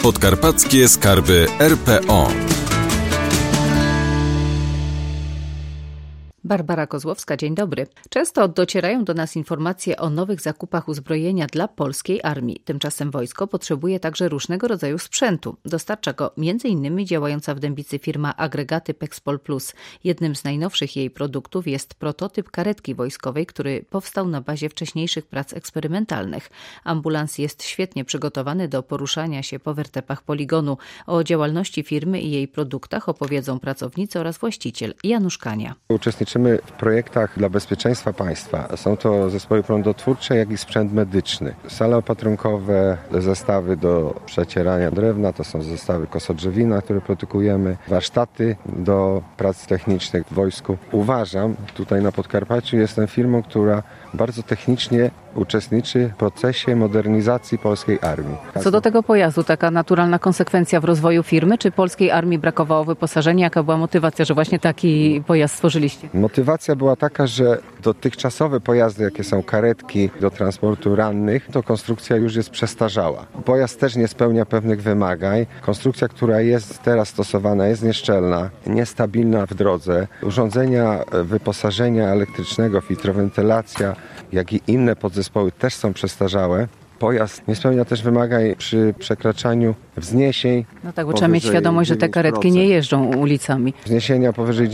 Podkarpackie Skarby RPO. Barbara Kozłowska, dzień dobry. Często docierają do nas informacje o nowych zakupach uzbrojenia dla polskiej armii. Tymczasem wojsko potrzebuje także różnego rodzaju sprzętu. Dostarcza go m.in. działająca w Dębicy firma Agregaty Pexpol Plus. Jednym z najnowszych jej produktów jest prototyp karetki wojskowej, który powstał na bazie wcześniejszych prac eksperymentalnych. Ambulans jest świetnie przygotowany do poruszania się po wertepach poligonu. O działalności firmy i jej produktach opowiedzą pracownicy oraz właściciel Janusz Kania. Uczestniczymy w projektach dla bezpieczeństwa państwa. Są to zespoły prądotwórcze, jak i sprzęt medyczny. Sale opatrunkowe, zestawy do przecierania drewna, to są zestawy kosodrzewina, które produkujemy, warsztaty do prac technicznych w wojsku. Uważam, tutaj na Podkarpaciu jestem firmą, która bardzo technicznie uczestniczy w procesie modernizacji polskiej armii. Co do tego pojazdu, taka naturalna konsekwencja w rozwoju firmy? Czy polskiej armii brakowało wyposażenia? Jaka była motywacja, że właśnie taki pojazd stworzyliście? Motywacja była taka, że dotychczasowe pojazdy, jakie są karetki do transportu rannych, to konstrukcja już jest przestarzała. Pojazd też nie spełnia pewnych wymagań. Konstrukcja, która jest teraz stosowana, jest nieszczelna, niestabilna w drodze. Urządzenia wyposażenia elektrycznego, filtrowentylacja, jak i inne podzespoły też są przestarzałe. Pojazd nie spełnia też wymagań przy przekraczaniu wzniesień. No tak, bo trzeba mieć świadomość, że te karetki nie jeżdżą ulicami. Wzniesienia powyżej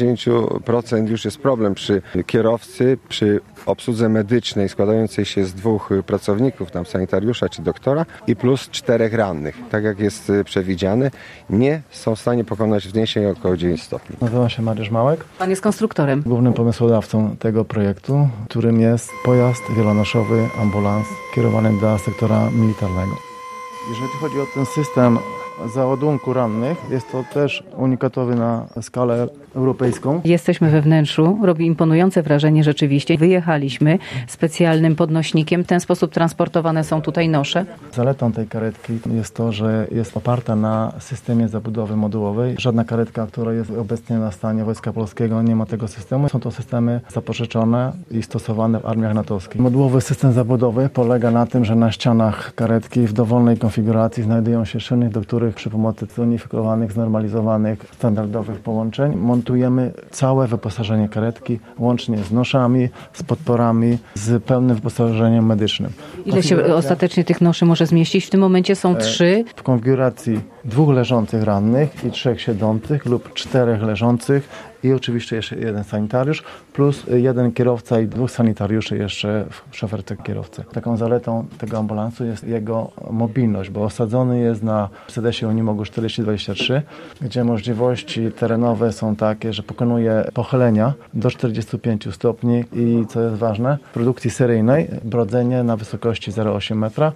9% już jest problem przy kierowcy, przy obsłudze medycznej składającej się z 2 pracowników, tam sanitariusza czy doktora i plus 4 rannych, tak jak jest przewidziane, nie są w stanie pokonać wzniesień około 9 stopni. Nazywam się Mariusz Małek. Pan jest konstruktorem. Głównym pomysłodawcą tego projektu, którym jest pojazd wielonoszowy, ambulans kierowany dla sektora militarnego. Jeżeli chodzi o ten system załadunku rannych, jest to też unikatowy na skalę europejską. Jesteśmy we wnętrzu, robi imponujące wrażenie rzeczywiście. Wyjechaliśmy specjalnym podnośnikiem, w ten sposób transportowane są tutaj nosze. Zaletą tej karetki jest to, że jest oparta na systemie zabudowy modułowej. Żadna karetka, która jest obecnie na stanie Wojska Polskiego, nie ma tego systemu. Są to systemy zapożyczone i stosowane w armiach natowskich. Modułowy system zabudowy polega na tym, że na ścianach karetki w dowolnej konfiguracji znajdują się szyny, do których przy pomocy zunifikowanych, znormalizowanych, standardowych połączeń montujemy całe wyposażenie karetki, łącznie z noszami, z podporami, z pełnym wyposażeniem medycznym. Ile się ostatecznie tych noszy może zmieścić? W tym momencie są 3. W konfiguracji 2 leżących rannych i 3 siedzących lub 4 leżących i oczywiście jeszcze 1 sanitariusz plus 1 kierowca i 2 sanitariuszy jeszcze w szoferce kierowcy. Taką zaletą tego ambulansu jest jego mobilność, bo osadzony jest na Mercedesie Unimogu 4023, gdzie możliwości terenowe są takie, że pokonuje pochylenia do 45 stopni i co jest ważne, w produkcji seryjnej brodzenie na wysokości 0,8 metra,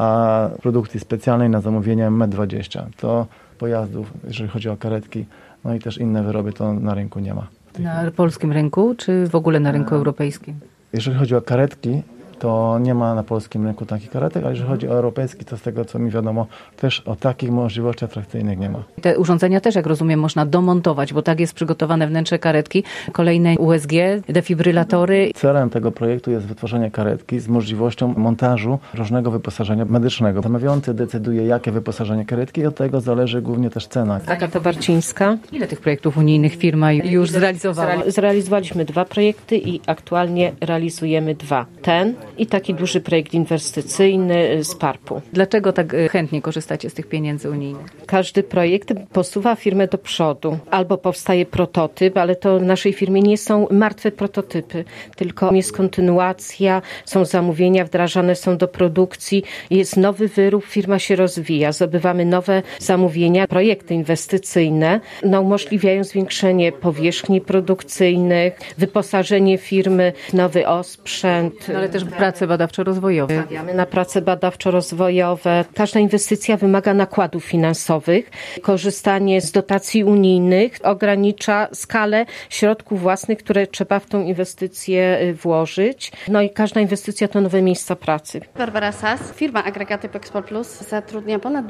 a w produkcji specjalnej na zamówienie 1,20 m. To pojazdów, jeżeli chodzi o karetki, no i też inne wyroby, to na rynku nie ma. Na polskim rynku, czy w ogóle na rynku europejskim? Jeżeli chodzi o karetki, to nie ma na polskim rynku takich karetek, a jeżeli chodzi o europejski, to z tego co mi wiadomo, też o takich możliwości atrakcyjnych nie ma. Te urządzenia też, jak rozumiem, można domontować, bo tak jest przygotowane wnętrze karetki. Kolejne USG, defibrylatory. Celem tego projektu jest wytworzenie karetki z możliwością montażu różnego wyposażenia medycznego. Zamawiający decyduje, jakie wyposażenie karetki i od tego zależy głównie też cena. Agata Barcińska. Ile tych projektów unijnych firma już zrealizowała? Zrealizowaliśmy 2 projekty i aktualnie realizujemy 2. Ten i taki duży projekt inwestycyjny z PARP-u. Dlaczego tak chętnie korzystacie z tych pieniędzy unijnych? Każdy projekt posuwa firmę do przodu. Albo powstaje prototyp, ale to w naszej firmie nie są martwe prototypy, tylko jest kontynuacja, są zamówienia, wdrażane są do produkcji, jest nowy wyrób, firma się rozwija, zdobywamy nowe zamówienia, projekty inwestycyjne, umożliwiają zwiększenie powierzchni produkcyjnych, wyposażenie firmy w nowy osprzęt. Ale też prace badawczo-rozwojowe. Stawiamy na prace badawczo-rozwojowe. Każda inwestycja wymaga nakładów finansowych. Korzystanie z dotacji unijnych ogranicza skalę środków własnych, które trzeba w tą inwestycję włożyć. No i każda inwestycja to nowe miejsca pracy. Barbara Sas, firma Agregaty Pexpol Plus zatrudnia ponad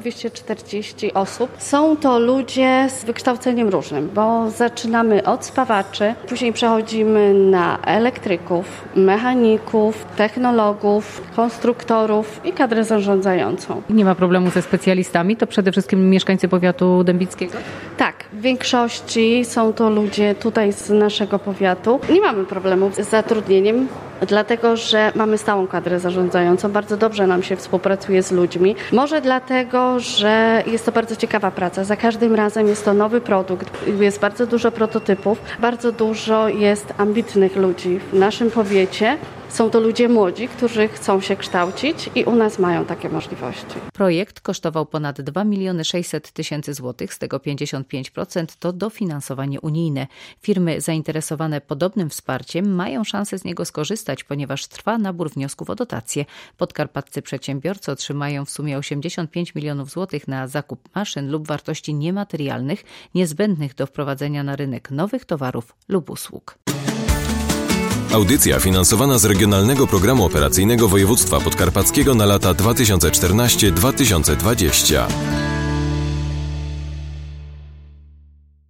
240 osób. Są to ludzie z wykształceniem różnym, bo zaczynamy od spawaczy, później przechodzimy na elektryków, mechaników, technologów, technologów, konstruktorów i kadrę zarządzającą. Nie ma problemu ze specjalistami, to przede wszystkim mieszkańcy powiatu dębickiego? Tak, w większości są to ludzie tutaj z naszego powiatu. Nie mamy problemów z zatrudnieniem, dlatego że mamy stałą kadrę zarządzającą. Bardzo dobrze nam się współpracuje z ludźmi. Może dlatego, że jest to bardzo ciekawa praca. Za każdym razem jest to nowy produkt. Jest bardzo dużo prototypów. Bardzo dużo jest ambitnych ludzi w naszym powiecie. Są to ludzie młodzi, którzy chcą się kształcić i u nas mają takie możliwości. Projekt kosztował ponad 2 600 000 złotych, z tego 55% to dofinansowanie unijne. Firmy zainteresowane podobnym wsparciem mają szansę z niego skorzystać, ponieważ trwa nabór wniosków o dotacje. Podkarpaccy przedsiębiorcy otrzymają w sumie 85 milionów złotych na zakup maszyn lub wartości niematerialnych niezbędnych do wprowadzenia na rynek nowych towarów lub usług. Audycja finansowana z Regionalnego Programu Operacyjnego Województwa Podkarpackiego na lata 2014-2020.